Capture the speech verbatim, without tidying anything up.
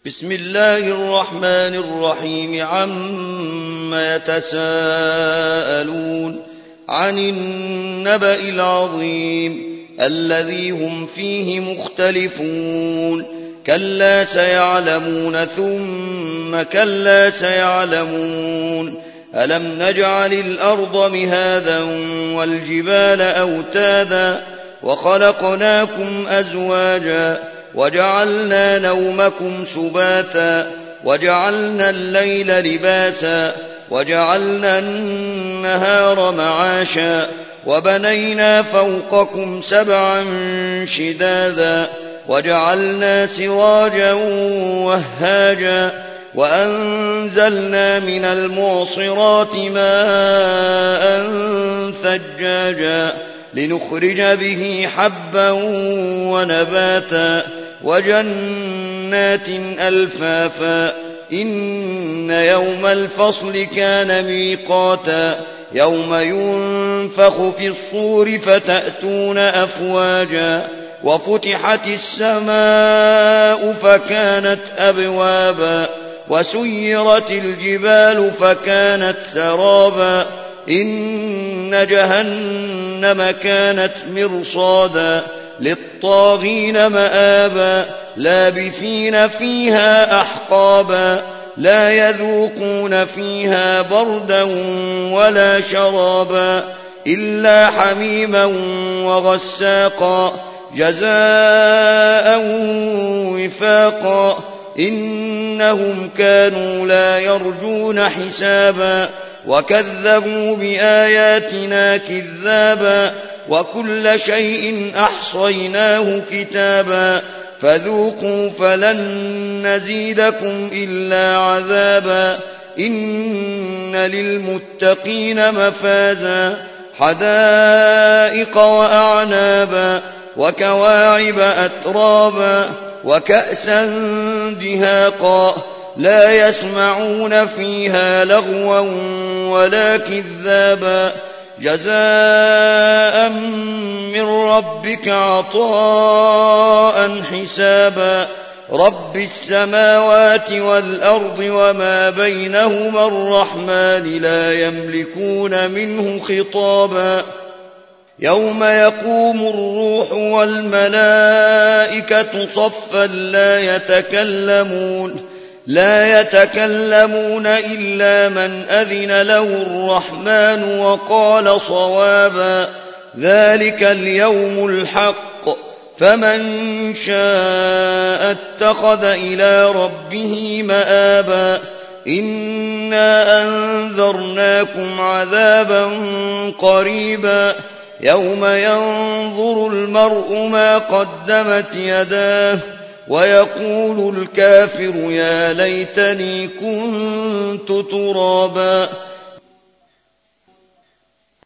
بسم الله الرحمن الرحيم. عما يتساءلون عن النبأ العظيم الذي هم فيه مختلفون. كلا سيعلمون ثم كلا سيعلمون. ألم نجعل الأرض مهادا والجبال أوتادا وخلقناكم أزواجا وجعلنا نومكم سباتا وجعلنا الليل لباسا وجعلنا النهار معاشا وبنينا فوقكم سبعا شدادا وجعلنا سراجا وهاجا وأنزلنا من المعصرات ماء ثجاجا لنخرج به حبا ونباتا وجنات ألفافا. إن يوم الفصل كان ميقاتا يوم ينفخ في الصور فتأتون أفواجا وفتحت السماء فكانت أبوابا وسيرت الجبال فكانت سرابا. إن جهنم كانت مرصادا للطاغين مآبا لابثين فيها أحقابا لا يذوقون فيها بردا ولا شرابا إلا حميما وغساقا جزاء وفاقا. إنهم كانوا لا يرجون حسابا وكذبوا بآياتنا كذابا وكل شيء أحصيناه كتابا فذوقوا فلن نزيدكم إلا عذابا. إن للمتقين مفازا حدائق وأعنابا وكواعب أترابا وكأسا دهاقا لا يسمعون فيها لغوا ولا كذابا جزاء من ربك عطاء حسابا. رب السماوات والأرض وما بينهما الرحمن لا يملكون منه خطابا. يوم يقوم الروح والملائكة صفا لا يتكلمون لا يتكلمون إلا من أذن له الرحمن وقال صوابا. ذلك اليوم الحق فمن شاء اتخذ إلى ربه مآبا. إنا أنذرناكم عذابا قريبا يوم ينظر المرء ما قدمت يداه ويقول الكافر يا ليتني كنت ترابا.